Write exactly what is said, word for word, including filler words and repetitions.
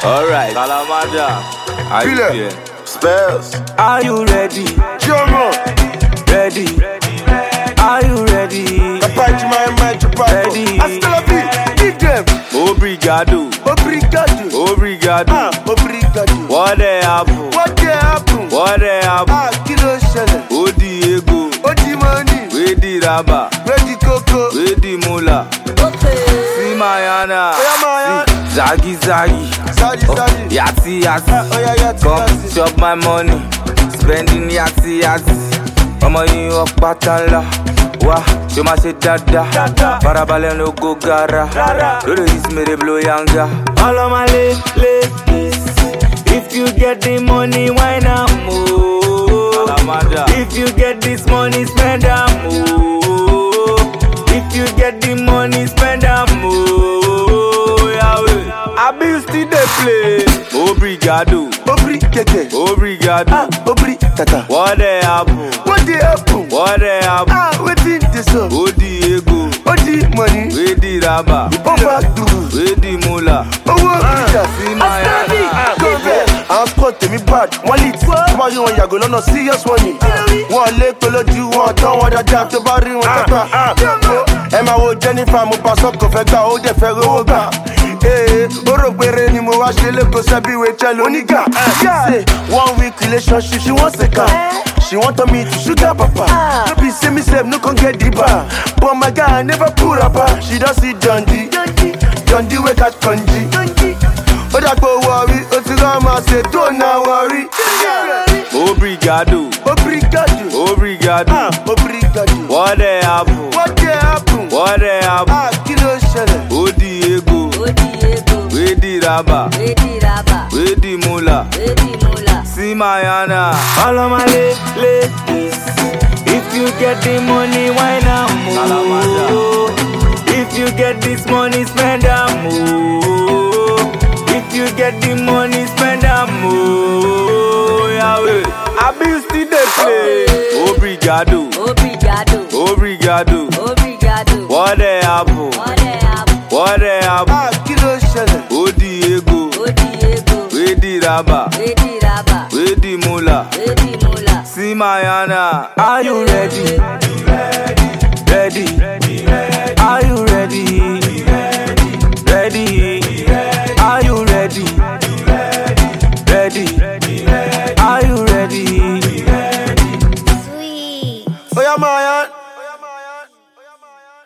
Alright, Salamada. Are you here? Spells. Are you ready? Jomo. Ready? Are you ready? Kapachi my mind to Ready. Astela B. Give them. Obrigado. Obrigado. Obrigado. Ah, obrigado. What they happen? What they happen? What they happen? Ah, kilo shele. Odi ego. Odi money. We di raba. Ready coco. We di mula. See Mayana. Oya Maya. See Zagi Zagi. Sadi sadi. Yati Yati. Oh yeah, yeah. Come chop my money. Spending Yati Yati. Ọmọ yìí wọ́n pátá ńlá. Wá ṣe máa ṣe dáadáa. Farabalẹ̀ ló go gara. Lórí ìsinmi blow yanga. All of my ladies. If you get the money, why not move? If you get this money, spend am move. If you get the money, spend am move. Yahweh. I be still dey play. Obrigado. Obri keke. Obrigado. Ah, obri tata. What they happen? What they happen? What they happen? Ah, wetin dey so? Odi ego. Odi money. We di raba. Over duru. We di mula. Owó ìjà. See my hand. Go there. Àwọn sport tèmi bad, wọ́n lè tí. Tó bá rí wọn yàgò lọ́nà serious money. Wọ́n lé pé lójú wọn tán wọn dáadáa tó bá rí wọn tẹ́gbà. Ẹ máa wo Jennifer mo pa sọ́kò fẹ́ gbà, ó dẹ̀ fẹ́ rówó gbà. Ee, ó rò péré ni mo wá ṣe lẹ́kọ̀ọ́ sẹ́bí ìwé tẹ́lẹ̀ onígà. Say one week relationship, she wan seka. She wan turn me to sugar papa. No be say me sef no come get the bar. But my guy never pull up her. She don see Dundee. Dundee wey catch Kanji. Ó dàgbò wọrí, ó ti rán máa ṣe tó náà wọrí. Obrigado. Obrigado. Obrigado. Ah, obrigado. What they happen? What dey happen? What they happen? Ah, kí ló ṣẹlẹ̀? Odi ego. We di raba. We di mula. See Mayana. All of my ladies. If you get the money, why not move? If you get this money, spend am move. If you get the money, spend am move. Yahweh. I be still dey play. Obrigado. Obrigado. Obrigado. Obrigado. What they happen? What they happen? What they happen? Ah, kí ló ṣẹlẹ̀? Odi ego. Odi ego. We di raba. We di raba. We di mula. We di mula. See Mayana. Are you ready? Ready. Ready.